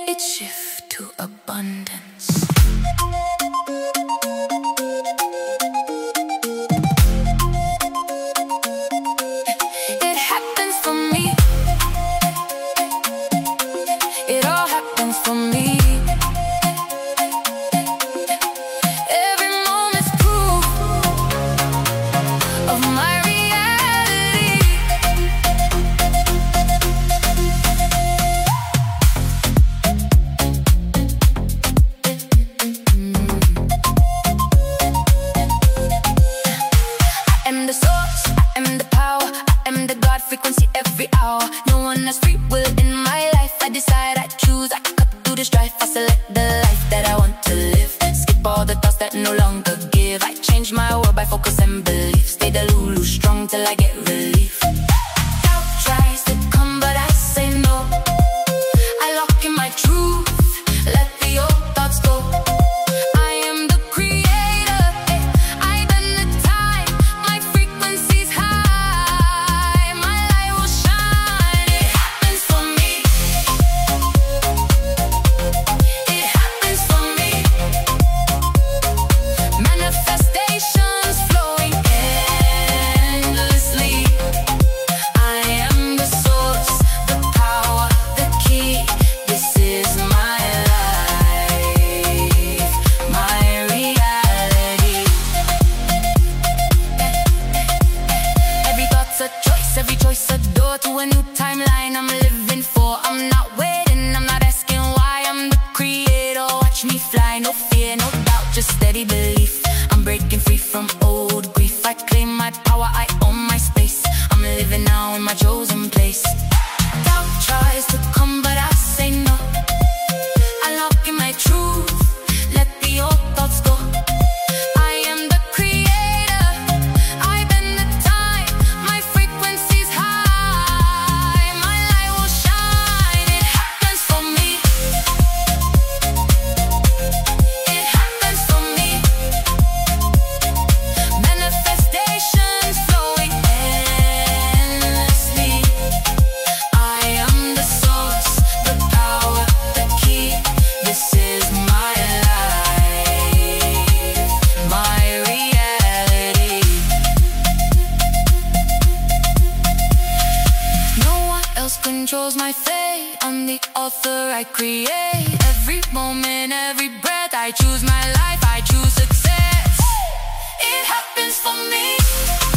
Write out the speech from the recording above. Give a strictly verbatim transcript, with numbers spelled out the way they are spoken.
it shifts to abundance. It happens for me. It all happens for me. Every moment's proof of my reality. I am the source, I am the power, I am the God frequency every hour. No one has free will in my life. I decide, I choose, I cut through the strife. I select the life that I want to live. Skip all the thoughts that no longer give. I change my world by focus and belief. Stay the Lulu strong till I get relief. Doubt tries to come but I say no. I lock in my truth, let the old thoughts go. I am the creator, I bend the time. My frequency's high, my light will shine. It happens for me. It happens for me. Manifestations flowing endlessly. I am the source, the power, the key. This is my life, my reality. Every thought's a choice, every choice a door to a new timeline I'm living for. I'm not waiting, I'm not asking why. I'm the creator, watch me fly. No fear, no doubt, just steady belief. I'm breaking free from old grief. I claim my power, I own my space. I'm living now in my chosen place. Doubt tries to come but I say no. I lock in my truth, let the old thoughts go. I am the creator, I bend the time. My frequency's high, my light will shine. It happens for me. It happens for me. Manifestations flowing endlessly. I am the source, the power, the key. This is my life, my reality. No one else controls my fate. I'm the author, I create. Every moment, every breath, I choose my life, I choose success. It happens for me.